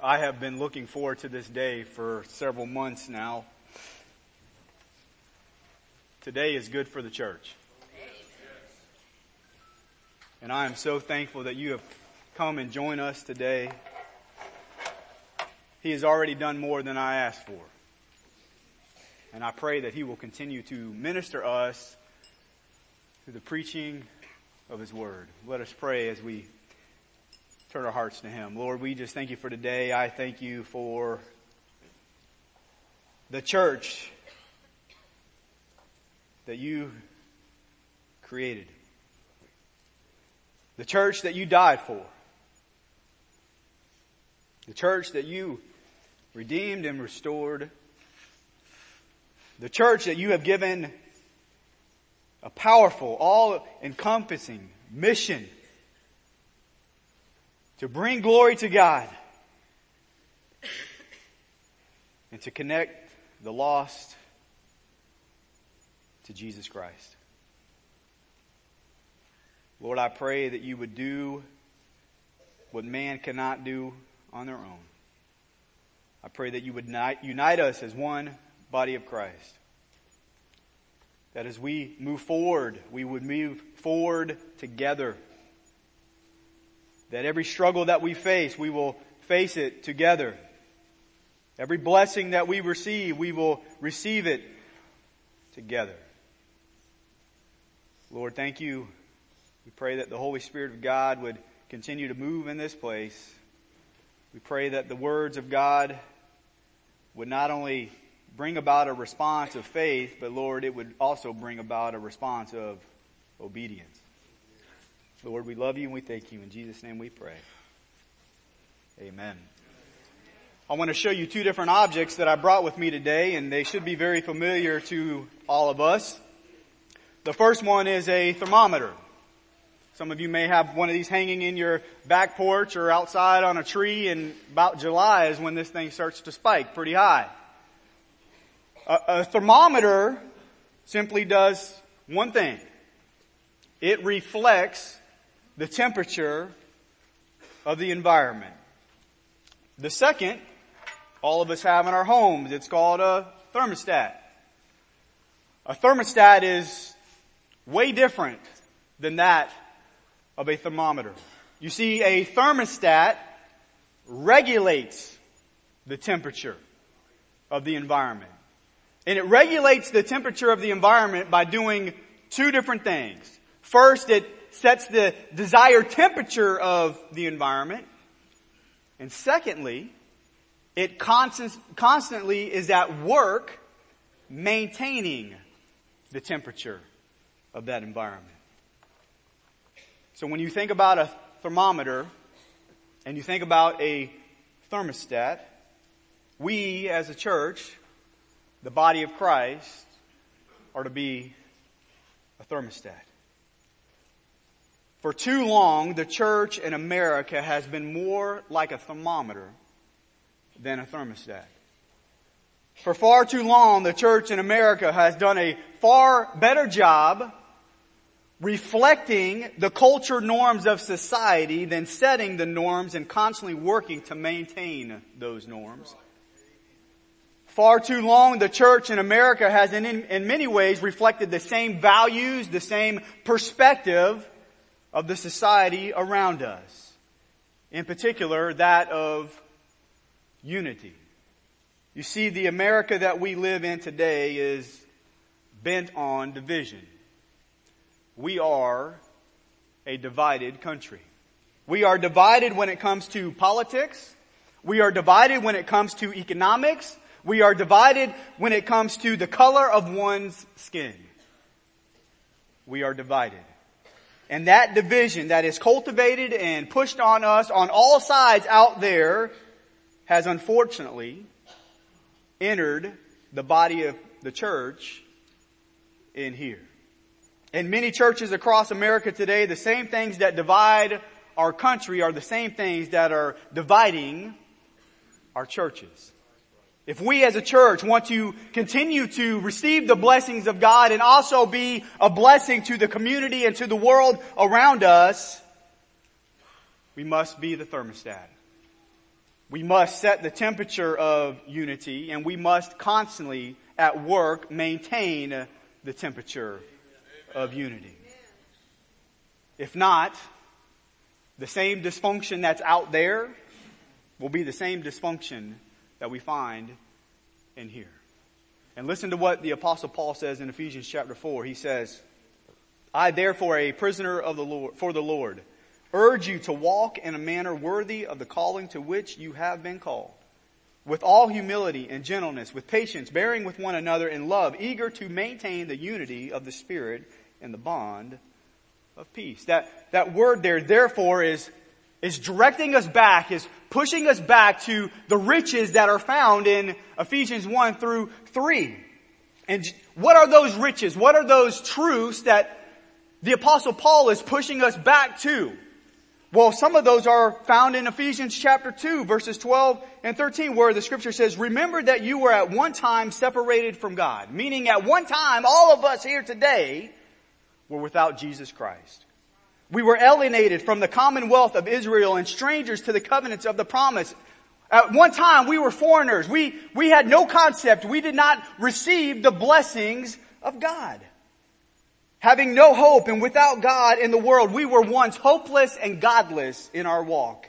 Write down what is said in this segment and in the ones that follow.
I have been looking forward to this day for several months now. Today is good for the church. And I am so thankful that you have come and joined us today. He has already done more than I asked for. And I pray that He will continue to minister us through the preaching of His Word. Let us pray as we turn our hearts to Him. Lord, we just thank You for today. I thank You for the church that You created. The church that You died for. The church that You redeemed and restored. The church that You have given a powerful, all-encompassing mission to bring glory to God and to connect the lost to Jesus Christ. Lord, I pray that You would do what man cannot do on their own. I pray that You would unite us as one body of Christ. That as we move forward, we would move forward together. That every struggle that we face, we will face it together. Every blessing that we receive, we will receive it together. Lord, thank You. We pray that the Holy Spirit of God would continue to move in this place. We pray that the words of God would not only bring about a response of faith, but Lord, it would also bring about a response of obedience. Lord, we love You and we thank You. In Jesus' name we pray. Amen. I want to show you two different objects that I brought with me today, and they should be very familiar to all of us. The first one is a thermometer. Some of you may have one of these hanging in your back porch or outside on a tree, and about July is when this thing starts to spike pretty high. A thermometer simply does one thing. It reflects the temperature of the environment. The second, all of us have in our homes. It's called a thermostat. A thermostat is way different than that of a thermometer. You see, a thermostat regulates the temperature of the environment. And it regulates the temperature of the environment by doing two different things. First, it sets the desired temperature of the environment. And secondly, it constantly is at work maintaining the temperature of that environment. So when you think about a thermometer and you think about a thermostat, we as a church, the body of Christ, are to be a thermostat. For too long, the church in America has been more like a thermometer than a thermostat. For far too long, the church in America has done a far better job reflecting the culture norms of society than setting the norms and constantly working to maintain those norms. Far too long, the church in America has in many ways reflected the same values, the same perspective of the society around us. In particular, that of unity. You see, the America that we live in today is bent on division. We are a divided country. We are divided when it comes to politics. We are divided when it comes to economics. We are divided when it comes to the color of one's skin. We are divided. And that division that is cultivated and pushed on us on all sides out there has unfortunately entered the body of the church in here. In many churches across America today, the same things that divide our country are the same things that are dividing our churches. If we as a church want to continue to receive the blessings of God and also be a blessing to the community and to the world around us, we must be the thermostat. We must set the temperature of unity, and we must constantly, at work, maintain the temperature of unity. If not, the same dysfunction that's out there will be the same dysfunction that we find in here. And listen to what the Apostle Paul says in Ephesians chapter 4. He says, I therefore, a prisoner of the Lord, for the Lord, urge you to walk in a manner worthy of the calling to which you have been called, with all humility and gentleness, with patience, bearing with one another in love, eager to maintain the unity of the Spirit in the bond of peace. That word there, therefore, is directing us back, is pushing us back to the riches that are found in Ephesians 1 through 3. And what are those riches? What are those truths that the Apostle Paul is pushing us back to? Well, some of those are found in Ephesians chapter 2, verses 12 and 13, where the scripture says, remember that you were at one time separated from God. Meaning at one time, all of us here today were without Jesus Christ. We were alienated from the commonwealth of Israel and strangers to the covenants of the promise. At one time, we were foreigners. We had no concept. We did not receive the blessings of God. Having no hope and without God in the world, we were once hopeless and godless in our walk.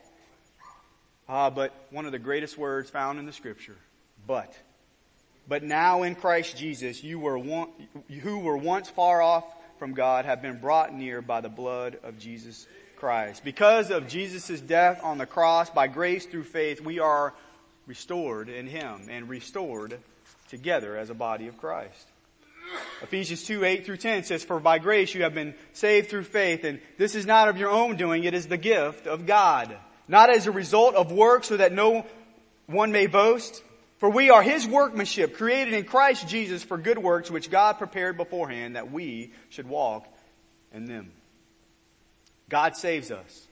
But one of the greatest words found in the scripture, but now in Christ Jesus, who were once far off from God have been brought near by the blood of Jesus Christ. Because of Jesus' death on the cross, by grace through faith, we are restored in Him and restored together as a body of Christ. Ephesians 2, 8 through 10 says, for by grace you have been saved through faith, and this is not of your own doing, it is the gift of God. Not as a result of works, so that no one may boast. For we are His workmanship, created in Christ Jesus for good works, which God prepared beforehand that we should walk in them. God saves us.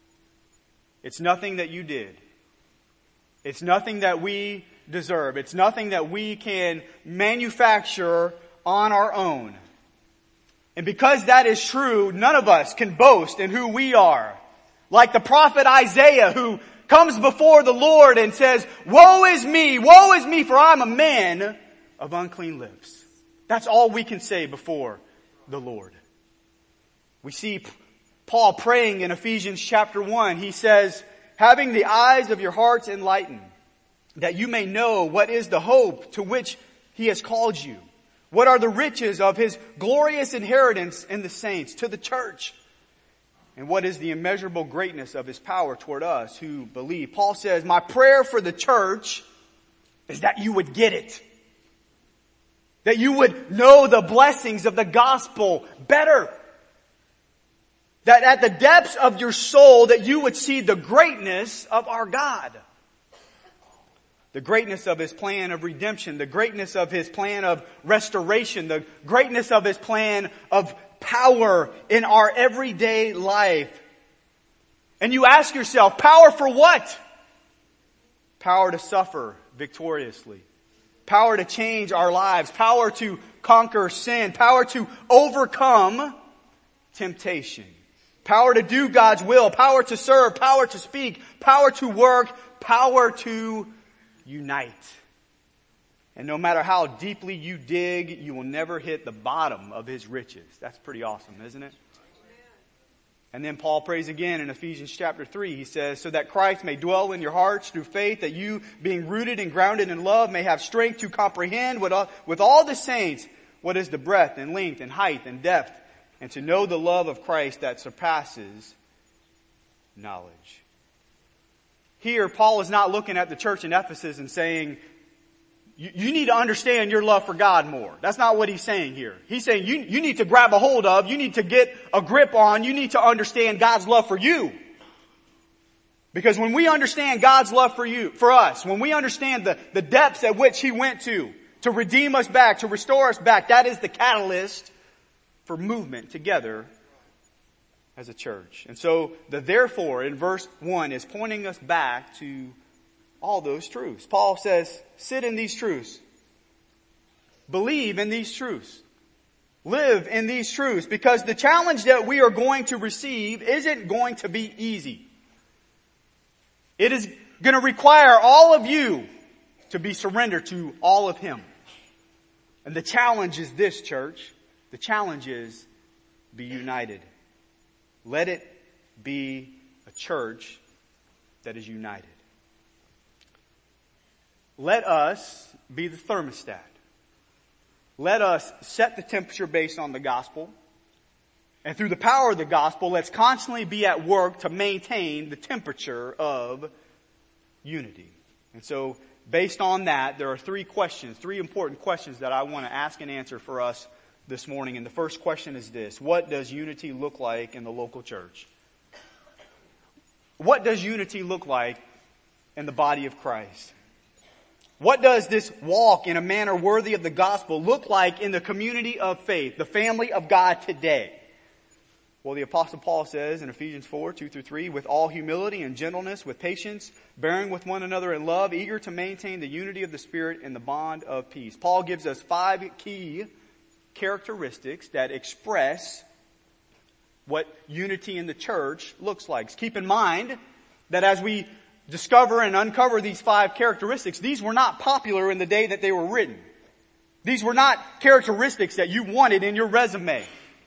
It's nothing that you did. It's nothing that we deserve. It's nothing that we can manufacture on our own. And because that is true, none of us can boast in who we are. Like the prophet Isaiah, who comes before the Lord and says, woe is me, for I'm a man of unclean lips. That's all we can say before the Lord. We see Paul praying in Ephesians chapter 1. He says, having the eyes of your hearts enlightened, that you may know what is the hope to which He has called you. What are the riches of His glorious inheritance in the saints, to the church? And what is the immeasurable greatness of His power toward us who believe? Paul says, my prayer for the church is that you would get it. That you would know the blessings of the gospel better. That at the depths of your soul, that you would see the greatness of our God. The greatness of His plan of redemption. The greatness of His plan of restoration. The greatness of His plan of power in our everyday life. And you ask yourself, power for what? Power to suffer victoriously. Power to change our lives. Power to conquer sin. Power to overcome temptation. Power to do God's will. Power to serve. Power to speak. Power to work. Power to unite. And no matter how deeply you dig, you will never hit the bottom of His riches. That's pretty awesome, isn't it? And then Paul prays again in Ephesians chapter 3. He says, so that Christ may dwell in your hearts through faith, that you, being rooted and grounded in love, may have strength to comprehend with all the saints what is the breadth and length and height and depth, and to know the love of Christ that surpasses knowledge. Here, Paul is not looking at the church in Ephesus and saying, you need to understand your love for God more. That's not what he's saying here. He's saying you need to grab a hold of, you need to get a grip on, you need to understand God's love for you. Because when we understand God's love for us, when we understand the depths at which He went to redeem us back, to restore us back, that is the catalyst for movement together as a church. And so the therefore in verse 1 is pointing us back to all those truths. Paul says, sit in these truths. Believe in these truths. Live in these truths. Because the challenge that we are going to receive isn't going to be easy. It going to require all of you to be surrendered to all of Him. And the challenge is this, church. The challenge is be united. Let it be a church that is united. Let us be the thermostat. Let us set the temperature based on the gospel. And through the power of the gospel, let's constantly be at work to maintain the temperature of unity. And so, based on that, there are three important questions that I want to ask and answer for us this morning. And the first question is this: what does unity look like in the local church? What does unity look like in the body of Christ? What does this walk in a manner worthy of the gospel look like in the community of faith, the family of God today? Well, the Apostle Paul says in Ephesians 4:2-3, with all humility and gentleness, with patience, bearing with one another in love, eager to maintain the unity of the Spirit in the bond of peace. Paul gives us 5 key characteristics that express what unity in the church looks like. Keep in mind that as we discover and uncover these 5 characteristics, these were not popular in the day that they were written. These were not characteristics that you wanted in your resume.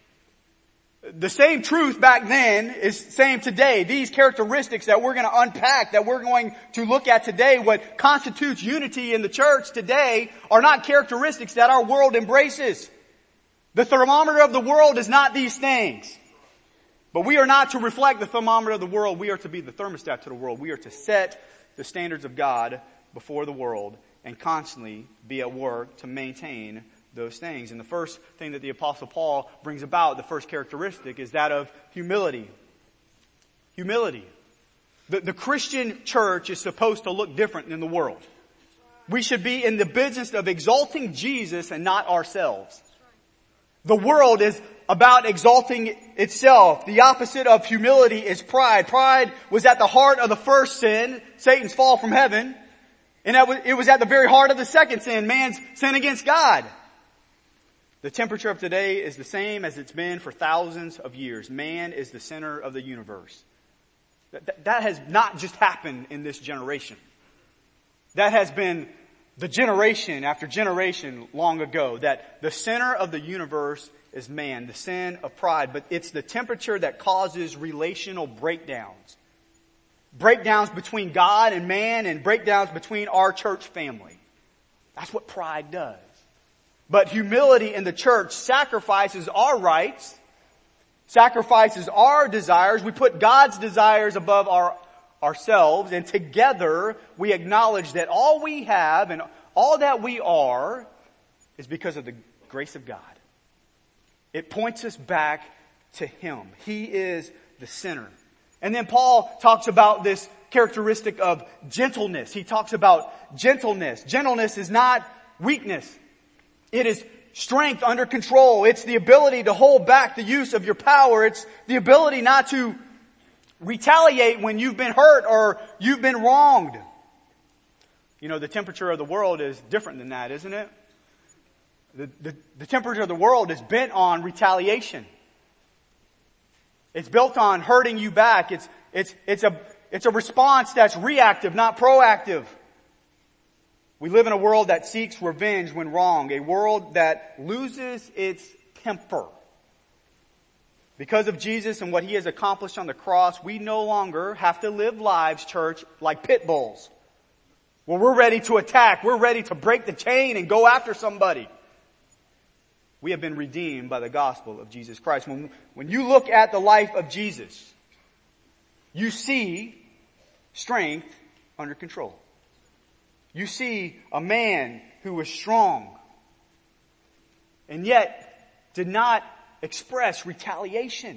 The same truth back then is same today. These characteristics that we're going to unpack, that we're going to look at today, what constitutes unity in the church today, are not characteristics that our world embraces. The thermometer of the world is not these things. But we are not to reflect the thermometer of the world. We are to be the thermostat to the world. We are to set the standards of God before the world and constantly be at work to maintain those things. And the first thing that the Apostle Paul brings about, the first characteristic, is that of humility. Humility. The Christian church is supposed to look different than the world. We should be in the business of exalting Jesus and not ourselves. The world is about exalting itself. The opposite of humility is pride. Pride was at the heart of the first sin, Satan's fall from heaven. And it was at the very heart of the second sin, man's sin against God. The temperature of today is the same as it's been for thousands of years. Man is the center of the universe. That has not just happened in this generation. That has been the generation after generation long ago, that the center of the universe is man, the sin of pride. But it's the temperature that causes relational breakdowns. Breakdowns between God and man, and breakdowns between our church family. That's what pride does. But humility in the church sacrifices our rights, sacrifices our desires. We put God's desires above ourselves, and together we acknowledge that all we have and all that we are is because of the grace of God. It points us back to Him. He is the center. And then Paul talks about this characteristic of gentleness. He talks about gentleness. Gentleness is not weakness. It is strength under control. It's the ability to hold back the use of your power. It's the ability not to retaliate when you've been hurt or you've been wronged. You know, the temperature of the world is different than that, isn't it? The temperature of the world is bent on retaliation. It's built on hurting you back. It's a response that's reactive, not proactive. We live in a world that seeks revenge when wrong, a world that loses its temper. Because of Jesus and what He has accomplished on the cross, we no longer have to live lives, church, like pit bulls. Well, we're ready to attack. We're ready to break the chain and go after somebody. We have been redeemed by the gospel of Jesus Christ. When you look at the life of Jesus, you see strength under control. You see a man who was strong and yet did not express retaliation.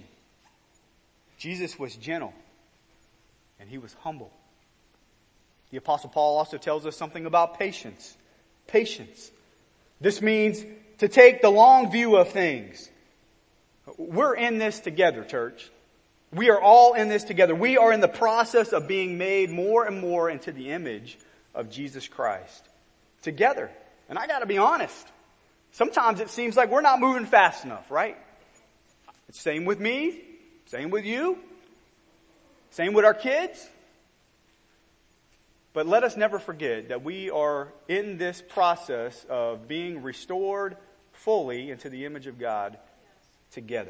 Jesus was gentle and He was humble. The Apostle Paul also tells us something about patience. Patience. This means to take the long view of things. We're in this together, church. We are all in this together. We are in the process of being made more and more into the image of Jesus Christ. Together. And I gotta be honest. Sometimes it seems like we're not moving fast enough, right? It's same with me. Same with you. Same with our kids. But let us never forget that we are in this process of being restored fully into the image of God together.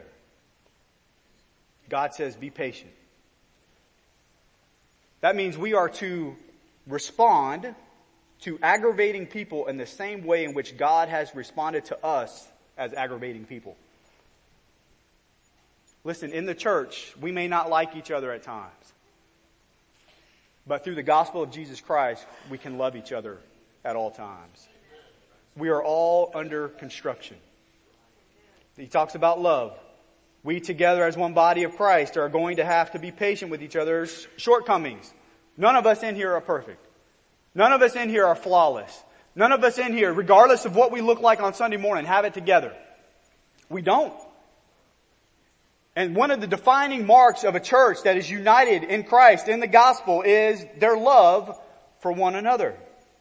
God says, be patient. That means we are to respond to aggravating people in the same way in which God has responded to us as aggravating people. Listen, in the church, we may not like each other at times. But through the gospel of Jesus Christ, we can love each other at all times. We are all under construction. He talks about love. We together as one body of Christ are going to have to be patient with each other's shortcomings. None of us in here are perfect. None of us in here are flawless. None of us in here, regardless of what we look like on Sunday morning, have it together. We don't. And one of the defining marks of a church that is united in Christ, in the gospel, is their love for one another.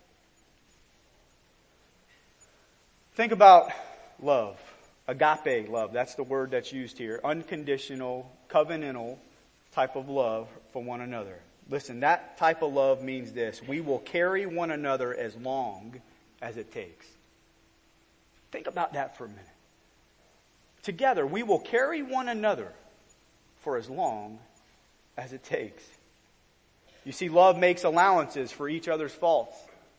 Think about love. Agape love. That's the word that's used here. Unconditional, covenantal type of love for one another. Listen, that type of love means this. We will carry one another as long as it takes. Think about that for a minute. Together, we will carry one another for as long as it takes. You see, love makes allowances for each other's faults.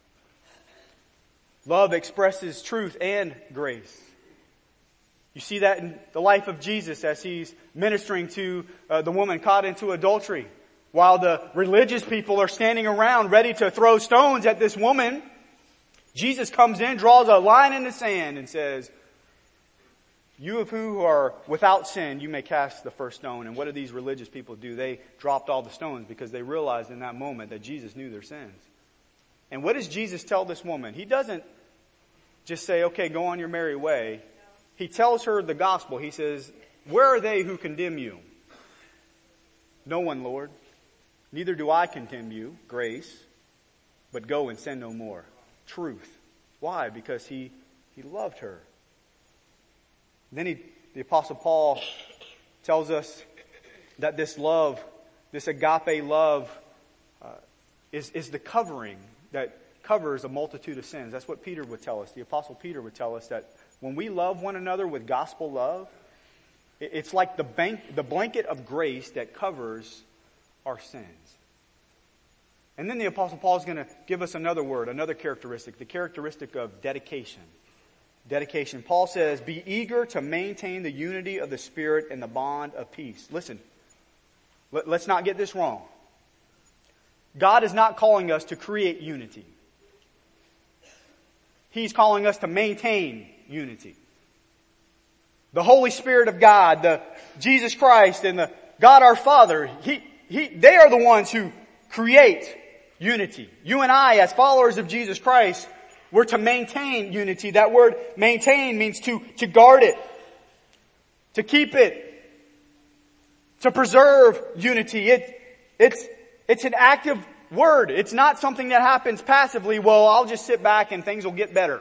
Love expresses truth and grace. You see that in the life of Jesus as he's ministering to the woman caught into adultery. While the religious people are standing around ready to throw stones at this woman, Jesus comes in, draws a line in the sand and says, you of who are without sin, you may cast the first stone. And what did these religious people do? They dropped all the stones because they realized in that moment that Jesus knew their sins. And what does Jesus tell this woman? He doesn't just say, okay, go on your merry way. He tells her the gospel. He says, where are they who condemn you? No one, Lord. Neither do I condemn you, grace, but go and sin no more. Truth. Why? Because he loved her. Then the Apostle Paul tells us that this love, this agape love, is the covering that covers a multitude of sins. That's what Peter would tell us. The Apostle Peter would tell us that when we love one another with gospel love, it's like the blanket of grace that covers our sins. And then the Apostle Paul is going to give us another word, another characteristic, the characteristic of dedication. Dedication. Paul says, be eager to maintain the unity of the Spirit and the bond of peace. Listen, let's not get this wrong. God is not calling us to create unity. He's calling us to maintain unity. The Holy Spirit of God, the Jesus Christ and the God our Father, they are the ones who create unity. You and I, as followers of Jesus Christ, we're to maintain unity. That word maintain means to guard it, to keep it, to preserve unity. It's an active word. It's not something that happens passively. Well, I'll just sit back and things will get better.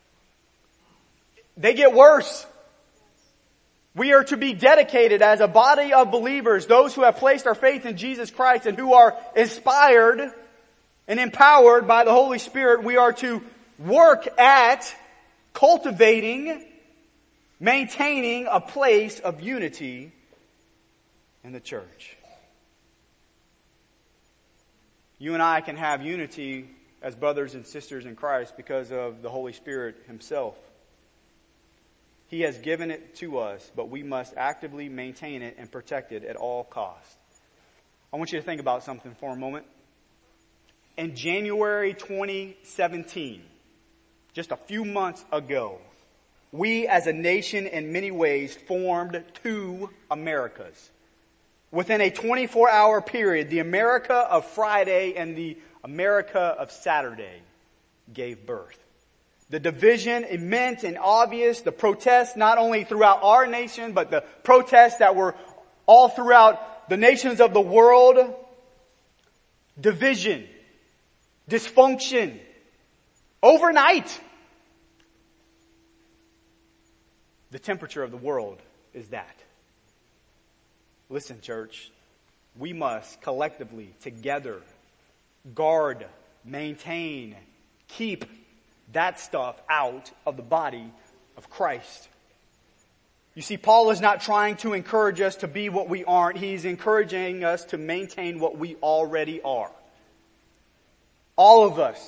They get worse. We are to be dedicated as a body of believers, those who have placed our faith in Jesus Christ and who are inspired and empowered by the Holy Spirit. We are to work at cultivating, maintaining a place of unity in the church. You and I can have unity as brothers and sisters in Christ because of the Holy Spirit Himself. He has given it to us, but we must actively maintain it and protect it at all costs. I want you to think about something for a moment. In January 2017, just a few months ago, we as a nation in many ways formed two Americas. Within a 24-hour period, the America of Friday and the America of Saturday gave birth. The division, immense and obvious, the protests not only throughout our nation, but the protests that were all throughout the nations of the world. Division, dysfunction, overnight. The temperature of the world is that. Listen, church, we must collectively, together, guard maintain, keep that stuff out of the body of Christ. You see, Paul is not trying to encourage us to be what we aren't. He's encouraging us to maintain what we already are. All of us,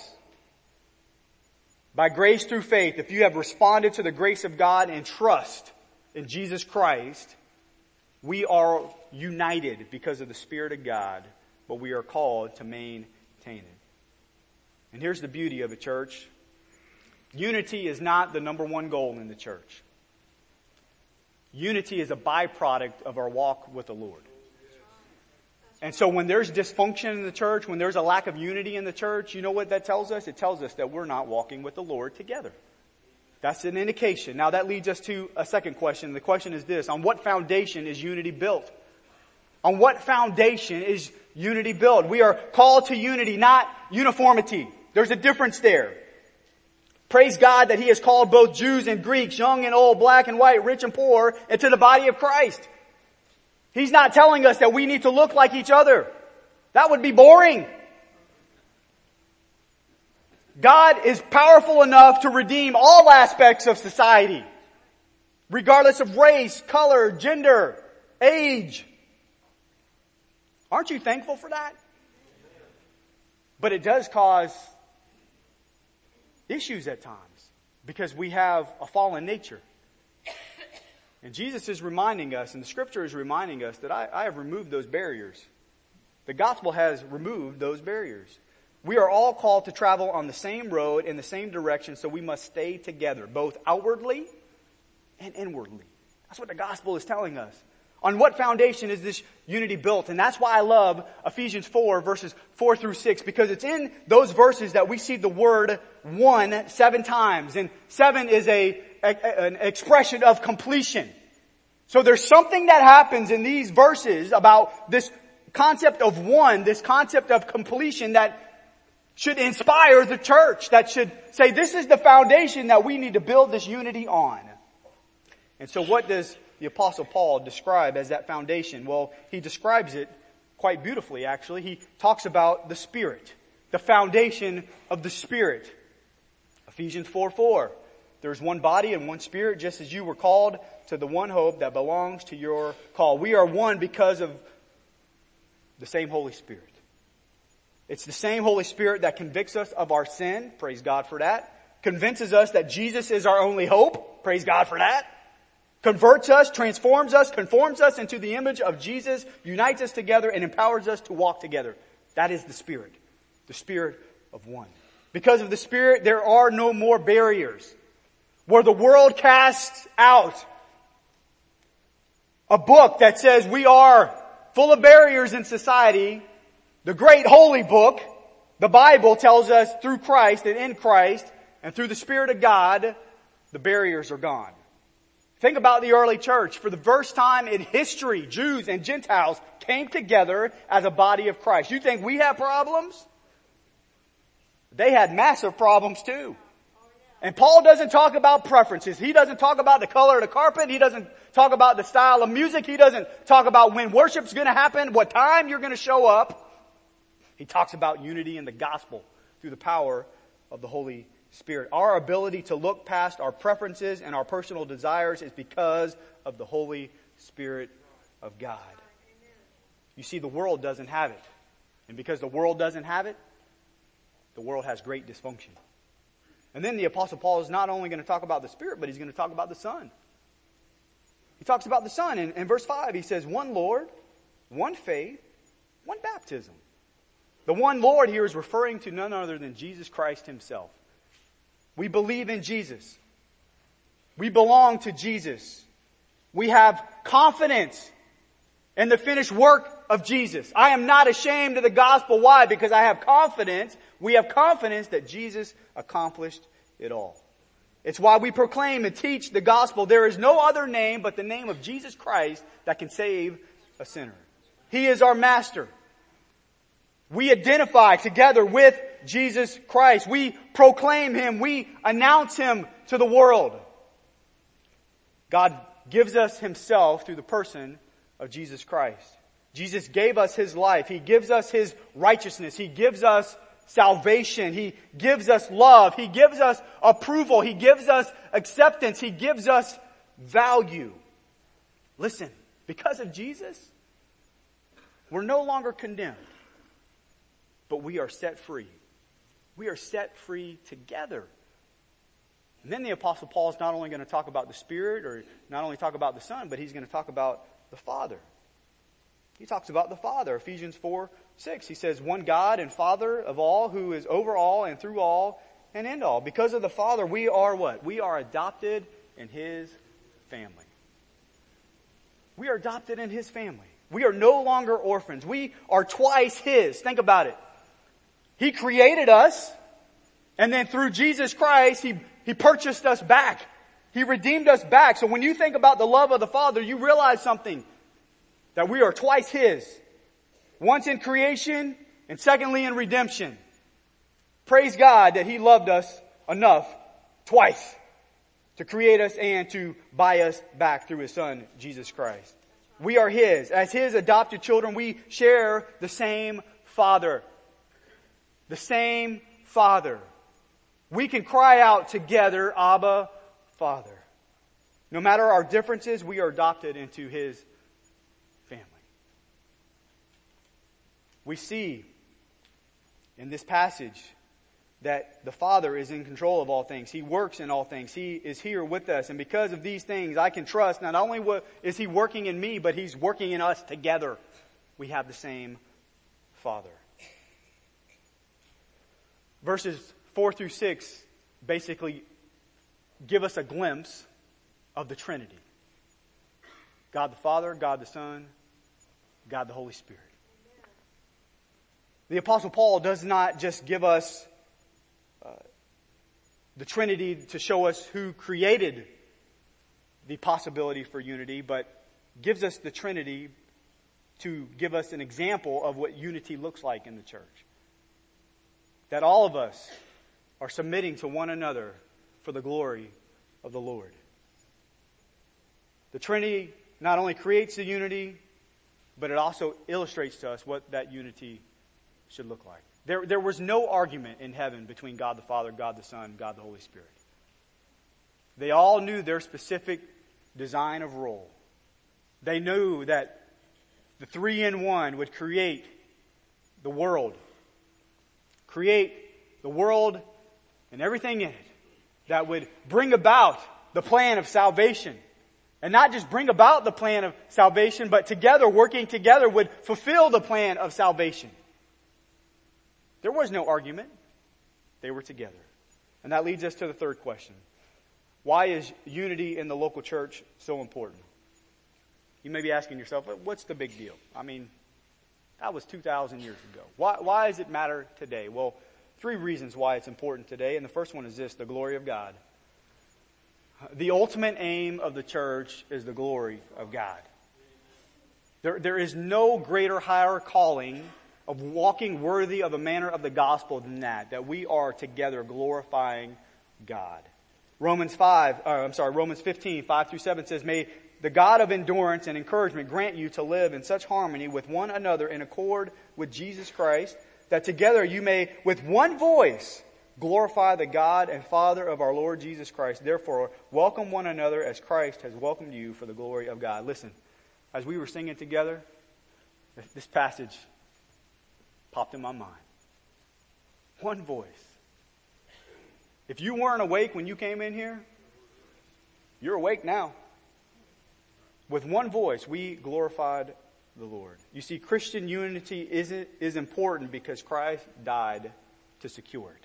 by grace through faith, if you have responded to the grace of God and trust in Jesus Christ, we are united because of the Spirit of God, but we are called to maintain it. And here's the beauty of it, church. Unity is not the number one goal in the church. Unity is a byproduct of our walk with the Lord. And so when there's dysfunction in the church, when there's a lack of unity in the church, you know what that tells us? It tells us that we're not walking with the Lord together. That's an indication. Now that leads us to a second question. The question is this: on what foundation is unity built? On what foundation is unity built? We are called to unity, not uniformity. There's a difference there. Praise God that He has called both Jews and Greeks, young and old, black and white, rich and poor, into the body of Christ. He's not telling us that we need to look like each other. That would be boring. God is powerful enough to redeem all aspects of society, regardless of race, color, gender, age. Aren't you thankful for that? But it does cause issues at times because we have a fallen nature. And Jesus is reminding us, and the Scripture is reminding us, that I have removed those barriers. The gospel has removed those barriers. We are all called to travel on the same road in the same direction, so we must stay together, both outwardly and inwardly. That's what the gospel is telling us. On what foundation is this unity built? And that's why I love Ephesians 4, verses 4 through 6, because it's in those verses that we see the word one 7 times. And 7 is an expression of completion. So there's something that happens in these verses about this concept of one, this concept of completion that should inspire the church, that should say this is the foundation that we need to build this unity on. And so what does the Apostle Paul describe as that foundation? Well, he describes it quite beautifully, actually. He talks about the Spirit, the foundation of the Spirit. Ephesians 4:4. There's one body and one Spirit, just as you were called to the one hope that belongs to your call. We are one because of the same Holy Spirit. It's the same Holy Spirit that convicts us of our sin. Praise God for that. Convinces us that Jesus is our only hope. Praise God for that. Converts us, transforms us, conforms us into the image of Jesus, unites us together, and empowers us to walk together. That is the Spirit of one. Because of the Spirit, there are no more barriers. Where the world casts out a book that says we are full of barriers in society, the great holy book, the Bible, tells us through Christ and in Christ and through the Spirit of God, the barriers are gone. Think about the early church. For the first time in history, Jews and Gentiles came together as a body of Christ. You think we have problems? They had massive problems too. And Paul doesn't talk about preferences. He doesn't talk about the color of the carpet. He doesn't talk about the style of music. He doesn't talk about when worship's going to happen, what time you're going to show up. He talks about unity in the gospel through the power of the Holy Spirit. Our ability to look past our preferences and our personal desires is because of the Holy Spirit of God. You see, the world doesn't have it. And because the world doesn't have it, the world has great dysfunction. And then the Apostle Paul is not only going to talk about the Spirit, but he's going to talk about the Son. He talks about the Son. In verse 5, he says, one Lord, one faith, one baptism. The one Lord here is referring to none other than Jesus Christ Himself. We believe in Jesus. We belong to Jesus. We have confidence in the finished work of Jesus. I am not ashamed of the gospel. Why? Because I have confidence. We have confidence that Jesus accomplished it all. It's why we proclaim and teach the gospel. There is no other name but the name of Jesus Christ that can save a sinner. He is our master. We identify together with Jesus Christ. We proclaim Him. We announce Him to the world. God gives us Himself through the person of Jesus Christ. Jesus gave us His life. He gives us His righteousness. He gives us salvation. He gives us love. He gives us approval. He gives us acceptance. He gives us value. Listen, because of Jesus, we're no longer condemned, but we are set free. We are set free together. And then the Apostle Paul is not only going to talk about the Spirit, or not only talk about the Son, but he's going to talk about the Father. He talks about the Father. Ephesians 4:6. He says, one God and Father of all, who is over all and through all and in all. Because of the Father, we are what? We are adopted in His family. We are adopted in His family. We are no longer orphans. We are twice His. Think about it. He created us, and then through Jesus Christ, He purchased us back. He redeemed us back. So when you think about the love of the Father, you realize something. That we are twice His. Once in creation, and secondly in redemption. Praise God that He loved us enough twice to create us and to buy us back through His Son, Jesus Christ. We are His. As His adopted children, we share the same Father. The same Father. We can cry out together, Abba, Father. No matter our differences, we are adopted into His family. We see in this passage that the Father is in control of all things. He works in all things. He is here with us. And because of these things, I can trust not only is He working in me, but He's working in us together. We have the same Father. Verses 4 through 6 basically give us a glimpse of the Trinity. God the Father, God the Son, God the Holy Spirit. The Apostle Paul does not just give us the Trinity to show us who created the possibility for unity, but gives us the Trinity to give us an example of what unity looks like in the church. That all of us are submitting to one another for the glory of the Lord. The Trinity not only creates the unity, but it also illustrates to us what that unity should look like. There was no argument in heaven between God the Father, God the Son, God the Holy Spirit. They all knew their specific design of role. They knew that the three in one would create the world. Create the world and everything in it that would bring about the plan of salvation. And not just bring about the plan of salvation, but together, working together, would fulfill the plan of salvation. There was no argument. They were together. And that leads us to the third question. Why is unity in the local church so important? You may be asking yourself, what's the big deal? I mean, that was 2,000 years ago. Why does it matter today? Well, 3 reasons why it's important today. And the first one is this, the glory of God. The ultimate aim of the church is the glory of God. There is no greater, higher calling of walking worthy of the manner of the gospel than that we are together glorifying God. Romans 15, 5 through 7 says, may the God of endurance and encouragement grant you to live in such harmony with one another in accord with Jesus Christ, that together you may with one voice glorify the God and Father of our Lord Jesus Christ. Therefore, welcome one another as Christ has welcomed you for the glory of God. Listen, as we were singing together, this passage popped in my mind. One voice. If you weren't awake when you came in here, you're awake now. With one voice, we glorified the Lord. You see, Christian unity is important because Christ died to secure it.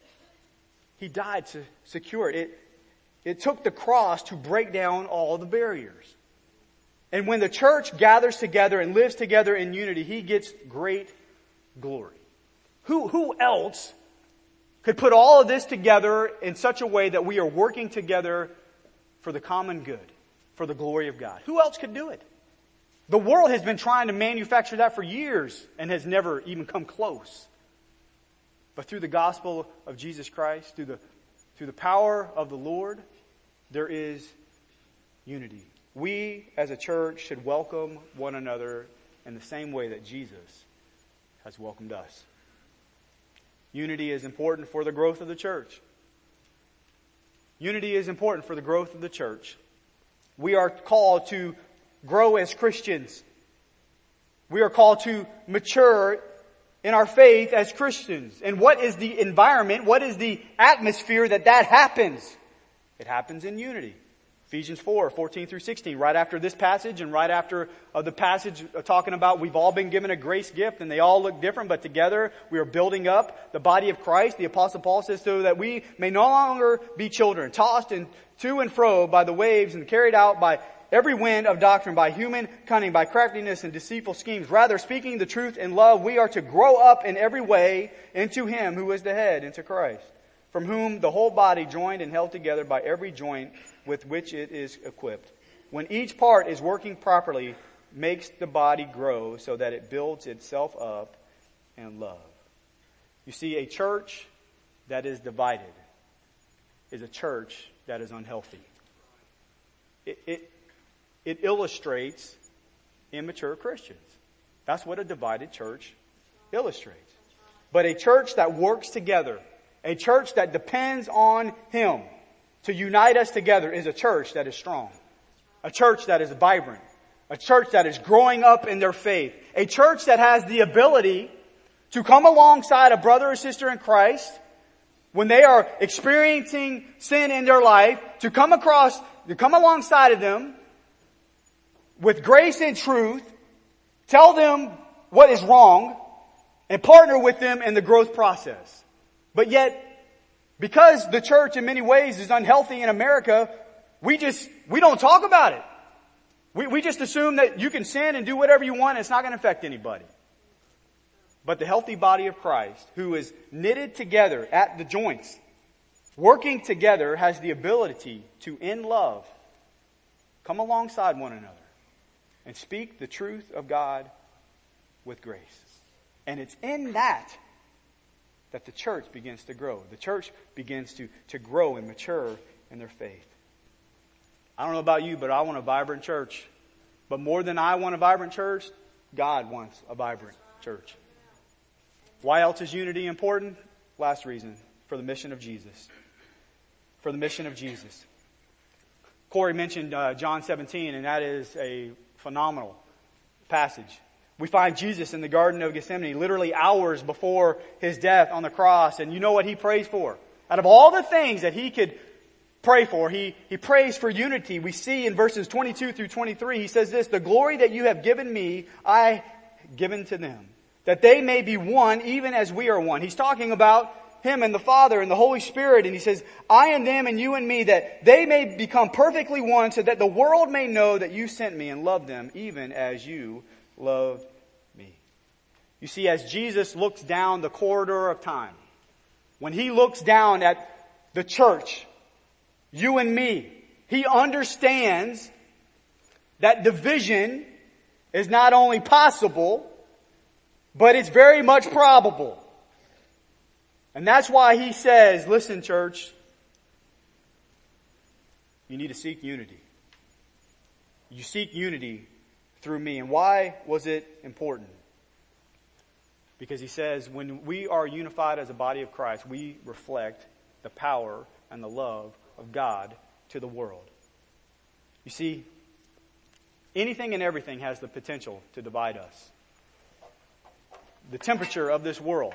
He died to secure it. It took the cross to break down all the barriers. And when the church gathers together and lives together in unity, He gets great glory. Who else could put all of this together in such a way that we are working together for the common good, for the glory of God? Who else could do it? The world has been trying to manufacture that for years and has never even come close. But through the gospel of Jesus Christ, through the power of the Lord, there is unity. We as a church should welcome one another in the same way that Jesus has welcomed us. Unity is important for the growth of the church. Unity is important for the growth of the church. We are called to grow as Christians. We are called to mature in our faith as Christians. And what is the environment? What is the atmosphere that happens? It happens in unity. Ephesians 4:14 through 16, right after this passage and right after the passage talking about we've all been given a grace gift and they all look different, but together we are building up the body of Christ. The Apostle Paul says, so that we may no longer be children, tossed to and fro by the waves and carried out by every wind of doctrine, by human cunning, by craftiness and deceitful schemes. Rather, speaking the truth in love, we are to grow up in every way into Him who is the head, into Christ, from whom the whole body, joined and held together by every joint with which it is equipped, when each part is working properly, makes the body grow so that it builds itself up in love. You see, a church that is divided is a church that is unhealthy. It illustrates immature Christians. That's what a divided church illustrates. But a church that works together, a church that depends on Him to unite us together, is a church that is strong. A church that is vibrant. A church that is growing up in their faith. A church that has the ability to come alongside a brother or sister in Christ when they are experiencing sin in their life, to come alongside of them with grace and truth, tell them what is wrong, and partner with them in the growth process. But yet, because the church in many ways is unhealthy in America, we don't talk about it. We just assume that you can sin and do whatever you want and it's not going to affect anybody. But the healthy body of Christ, who is knitted together at the joints, working together, has the ability to, in love, come alongside one another and speak the truth of God with grace. And it's in that the church begins to grow. The church begins to grow and mature in their faith. I don't know about you, but I want a vibrant church. But more than I want a vibrant church, God wants a vibrant church. Why else is unity important? Last reason, for the mission of Jesus. For the mission of Jesus. Corey mentioned John 17, and that is a phenomenal passage. We find Jesus in the Garden of Gethsemane literally hours before His death on the cross. And you know what He prays for? Out of all the things that He could pray for, He prays for unity. We see in verses 22 through 23, He says this, the glory that you have given me, I given to them, that they may be one even as we are one. He's talking about Him and the Father and the Holy Spirit. And He says, I and them and you and me, that they may become perfectly one, so that the world may know that you sent me and loved them even as you loved me. You see, as Jesus looks down the corridor of time, when He looks down at the church, you and me, He understands that division is not only possible, but it's very much probable. And that's why He says, listen, church, you need to seek unity. You seek unity through me. And why was it important? Because He says when we are unified as a body of Christ, we reflect the power and the love of God to the world. You see, anything and everything has the potential to divide us. The temperature of this world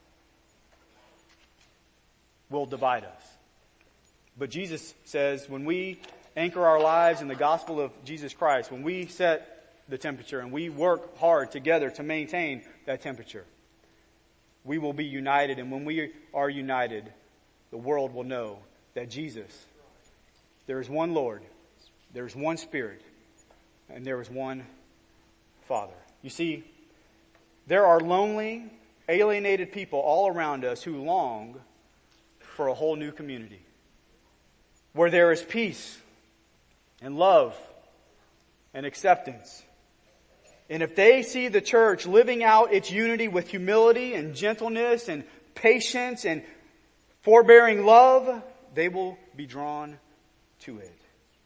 will divide us. But Jesus says when we anchor our lives in the gospel of Jesus Christ, when we set the temperature and we work hard together to maintain that temperature, we will be united. And when we are united, the world will know that Jesus, there is one Lord, there is one Spirit, and there is one Father. You see, there are lonely, alienated people all around us who long for a whole new community, where there is peace and love and acceptance. And if they see the church living out its unity with humility and gentleness and patience and forbearing love, they will be drawn to it.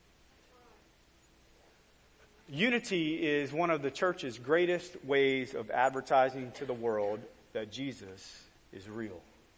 Unity is one of the church's greatest ways of advertising to the world that Jesus is real.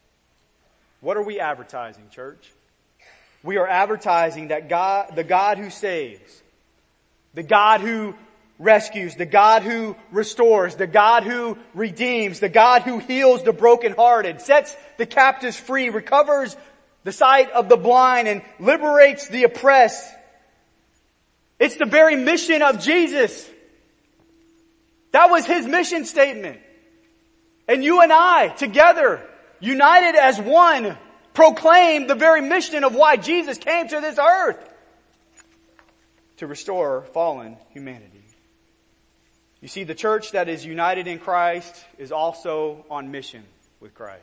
What are we advertising, church? We are advertising that God, the God who saves, the God who rescues, the God who restores, the God who redeems, the God who heals the brokenhearted, sets the captives free, recovers the sight of the blind, and liberates the oppressed. It's the very mission of Jesus. That was His mission statement. And you and I, together, united as one, proclaim the very mission of why Jesus came to this earth. To restore fallen humanity. You see, the church that is united in Christ is also on mission with Christ.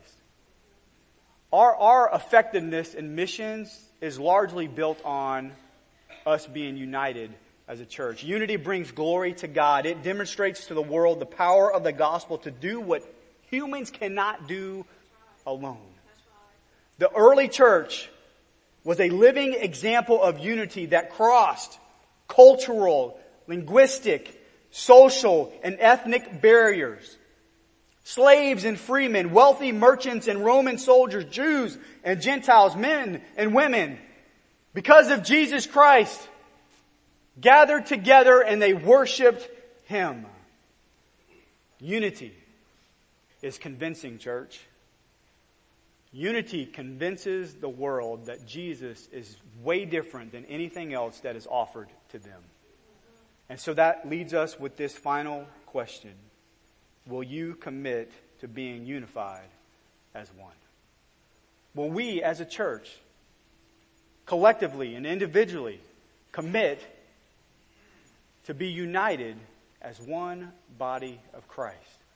Our effectiveness in missions is largely built on us being united as a church. Unity brings glory to God. It demonstrates to the world the power of the gospel to do what humans cannot do alone. The early church was a living example of unity that crossed cultural, linguistic, social, and ethnic barriers. Slaves and freemen, wealthy merchants and Roman soldiers, Jews and Gentiles, men and women, because of Jesus Christ, gathered together and they worshiped Him. Unity is convincing, church. Unity convinces the world that Jesus is way different than anything else that is offered to them. And so that leads us with this final question. Will you commit to being unified as one? Will we as a church, collectively and individually, commit to be united as one body of Christ?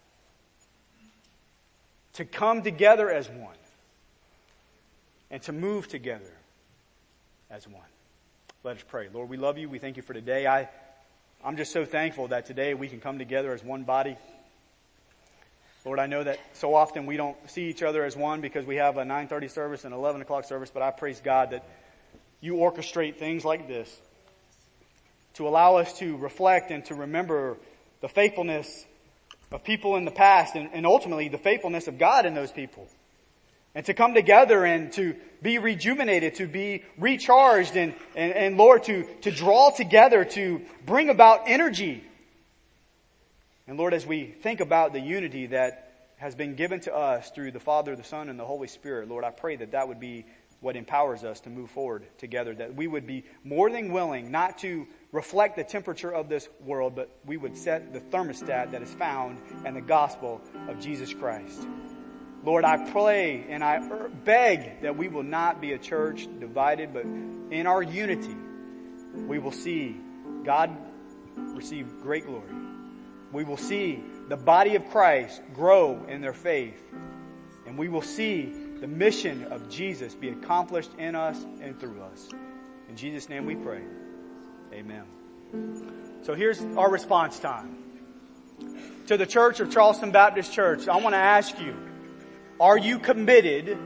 To come together as one. And to move together as one. Let us pray. Lord, we love you. We thank you for today. I'm just so thankful that today we can come together as one body. Lord, I know that so often we don't see each other as one because we have a 9:30 service and 11 o'clock service, but I praise God that you orchestrate things like this to allow us to reflect and to remember the faithfulness of people in the past and ultimately the faithfulness of God in those people. And to come together and to be rejuvenated, to be recharged and Lord, to draw together, to bring about energy. And Lord, as we think about the unity that has been given to us through the Father, the Son, and the Holy Spirit, Lord, I pray that that would be what empowers us to move forward together, that we would be more than willing not to reflect the temperature of this world, but we would set the thermostat that is found in the gospel of Jesus Christ. Lord, I pray and I beg that we will not be a church divided, but in our unity, we will see God receive great glory. We will see the body of Christ grow in their faith. And we will see the mission of Jesus be accomplished in us and through us. In Jesus' name we pray. Amen. So here's our response time. To the Church of Charleston Baptist Church, I want to ask you, are you committed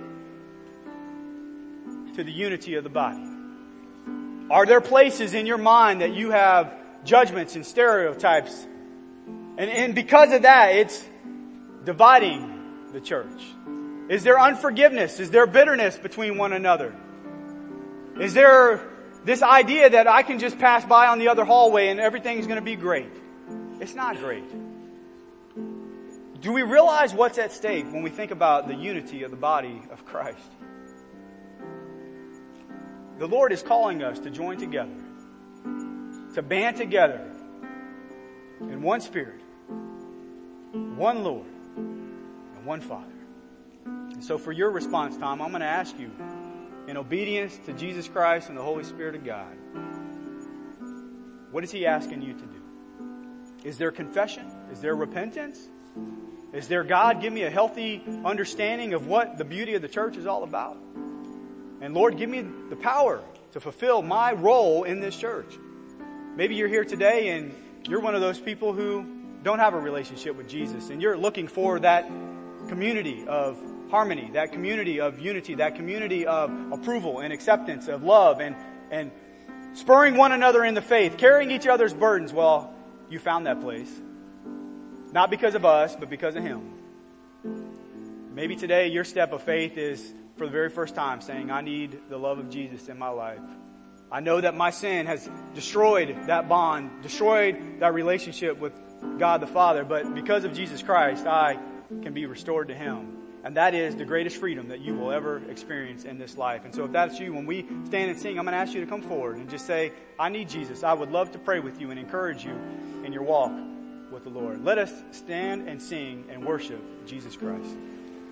to the unity of the body? Are there places in your mind that you have judgments and stereotypes? And because of that, it's dividing the church. Is there unforgiveness? Is there bitterness between one another? Is there this idea that I can just pass by on the other hallway and everything's going to be great? It's not great. Do we realize what's at stake when we think about the unity of the body of Christ? The Lord is calling us to join together, to band together in one Spirit, one Lord, and one Father. And so for your response time, I'm going to ask you, in obedience to Jesus Christ and the Holy Spirit of God, what is He asking you to do? Is there confession? Is there repentance? Is there, God, give me a healthy understanding of what the beauty of the church is all about? And Lord, give me the power to fulfill my role in this church. Maybe you're here today and you're one of those people who don't have a relationship with Jesus, and you're looking for that community of harmony, that community of unity, that community of approval and acceptance, of love and spurring one another in the faith, carrying each other's burdens. Well, you found that place. Not because of us, but because of Him. Maybe today your step of faith is for the very first time saying, I need the love of Jesus in my life. I know that my sin has destroyed that bond, destroyed that relationship with God the Father, but because of Jesus Christ, I can be restored to Him. And that is the greatest freedom that you will ever experience in this life. And so if that's you, when we stand and sing, I'm going to ask you to come forward and just say, I need Jesus. I would love to pray with you and encourage you in your walk with the Lord. Let us stand and sing and worship Jesus Christ.